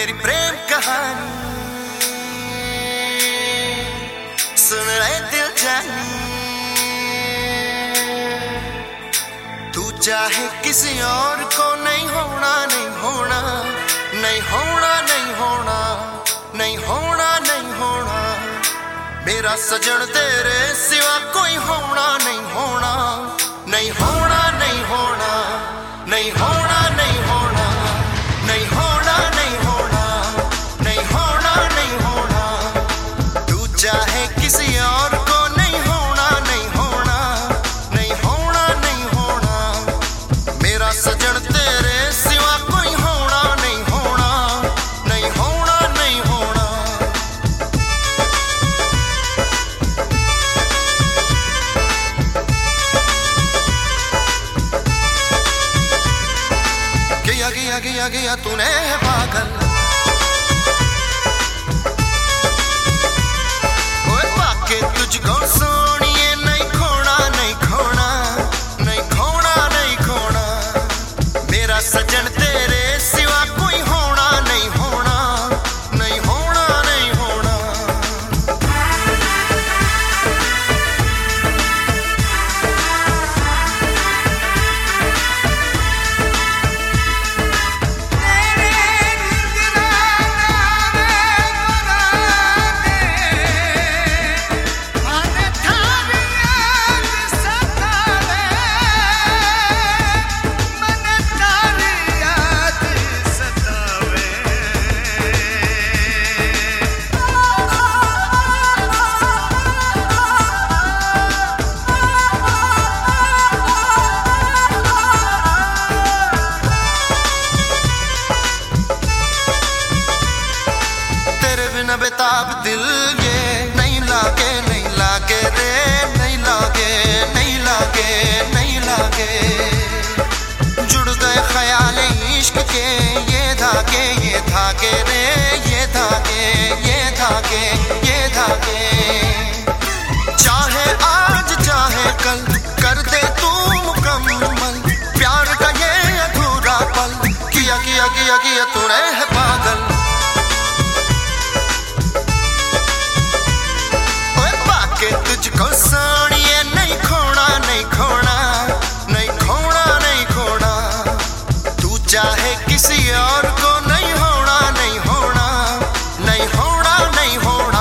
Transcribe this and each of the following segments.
मेरी प्रेम कहानी सुन रहे दिल जानी। तू चाहे किसी और को नहीं होना, नहीं होना, नहीं होना, नहीं होना, नहीं होना, नहीं होना। मेरा सजन तेरे सिवा कोई होना नहीं होना, नहीं होना, नहीं होना, नहीं होना, नहीं होना, नहीं होना, नहीं होना, नहीं होना, नहीं होना। तू चाहे किसी और को नहीं होना, नहीं होना, नहीं होना, नहीं होना। मेरा सजन तेरे सिवा कोई होना नहीं होना, नहीं होना, नहीं होना। गया गया गया गया तूने है पागल, ओए पाके तुझको सोनिए नहीं खोना, नहीं खोना, नहीं खोना, नहीं खोना। मेरा सजन तेरे सिवा कोई होना नहीं होना, नहीं होना, नहीं होना। बेताब दिल ये नहीं लागे, नहीं लागे रे, नहीं लागे, नहीं लागे, नहीं लागे। जुड़ गए ख्याल इश्क के ये धागे, ये धागे रे, ये धागे, ये धागे, ये धागे। चाहे आज चाहे कल कर दे तू मुकम्मल प्यार का ये अधूरा पल। किया किया किया किया तूने है पागल, तुझको सोनिए नहीं खोना, नहीं खोना, नहीं खोना, नहीं खोना। तू चाहे किसी और को नहीं होना, नहीं होना, नहीं होना, नहीं होना।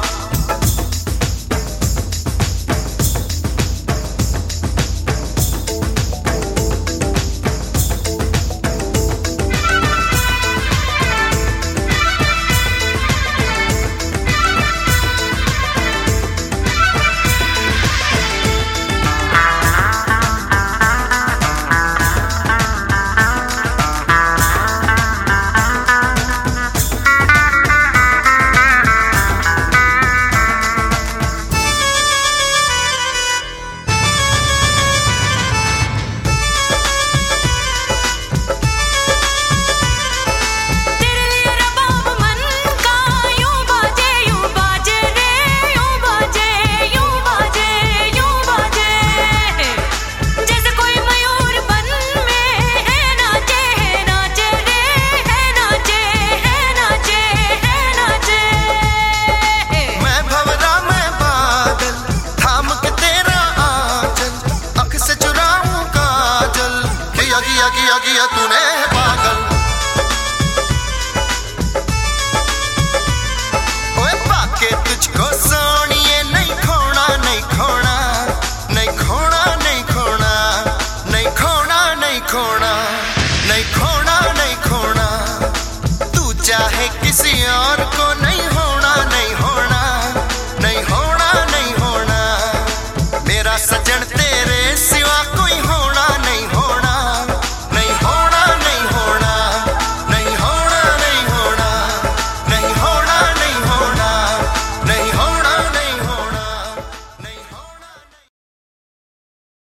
किया किया तूने है पागल, ओए पाके तुझको सोनिए नहीं खोना, नहीं खोना, नहीं खोना, नहीं खोना, नहीं खोना, नहीं खोना, नहीं खोना, नहीं खोना। तू चाहे किसी और को